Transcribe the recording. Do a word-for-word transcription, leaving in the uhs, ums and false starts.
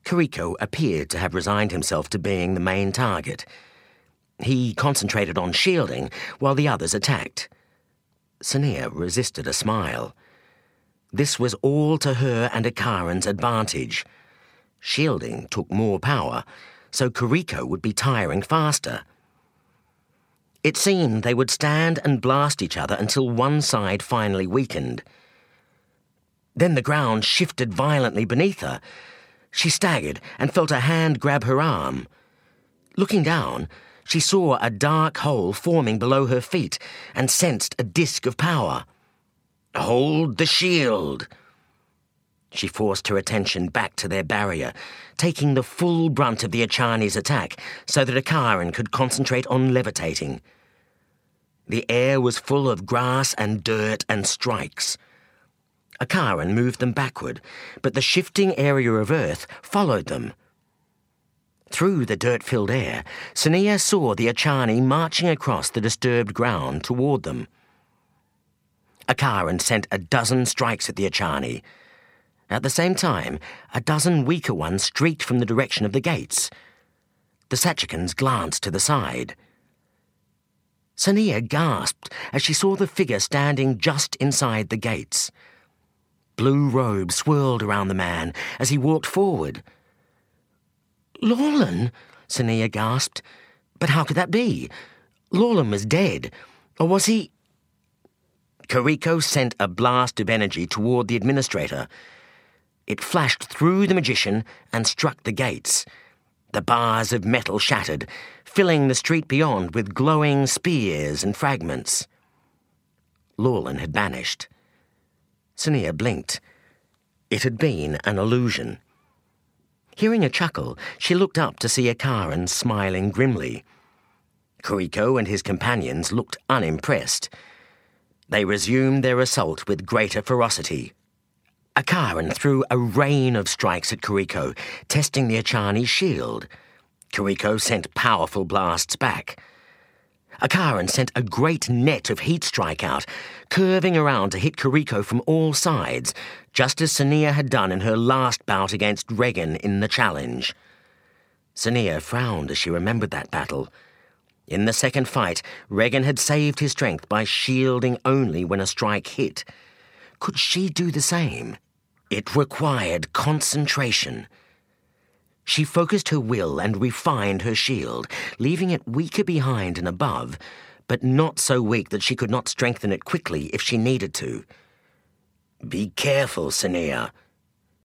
Kiriko appeared to have resigned himself to being the main target. He concentrated on shielding while the others attacked. Sania resisted a smile. This was all to her and Akaran's advantage. Shielding took more power, so Kiriko would be tiring faster. It seemed they would stand and blast each other until one side finally weakened. Then the ground shifted violently beneath her. She staggered and felt a hand grab her arm. Looking down, she saw a dark hole forming below her feet and sensed a disk of power. "Hold the shield!" She forced her attention back to their barrier, taking the full brunt of the Echani's attack so that Akaran could concentrate on levitating. The air was full of grass and dirt and strikes. Akaran moved them backward, but the shifting area of earth followed them. Through the dirt-filled air, Sania saw the Echani marching across the disturbed ground toward them. Akaran sent a dozen strikes at the Echani. At the same time, a dozen weaker ones streaked from the direction of the gates. The Sachikans glanced to the side. Sania gasped as she saw the figure standing just inside the gates. Blue robes swirled around the man as he walked forward. "Lorlan?" Sania gasped. But how could that be? Lorlan was dead. Or was he... Kiriko sent a blast of energy toward the administrator. It flashed through the magician and struck the gates. The bars of metal shattered, filling the street beyond with glowing spears and fragments. Lorlan had vanished. Sania blinked. It had been an illusion. Hearing a chuckle, she looked up to see Akaran smiling grimly. Kiriko and his companions looked unimpressed. They resumed their assault with greater ferocity. Akaran threw a rain of strikes at Kiriko, testing the Echani's shield. Kiriko sent powerful blasts back. Akaran sent a great net of heat strike out, curving around to hit Kiriko from all sides, just as Sania had done in her last bout against Regan in the challenge. Sania frowned as she remembered that battle. In the second fight, Regan had saved his strength by shielding only when a strike hit. Could she do the same? It required concentration. She focused her will and refined her shield, leaving it weaker behind and above, but not so weak that she could not strengthen it quickly if she needed to. "Be careful, Sania,"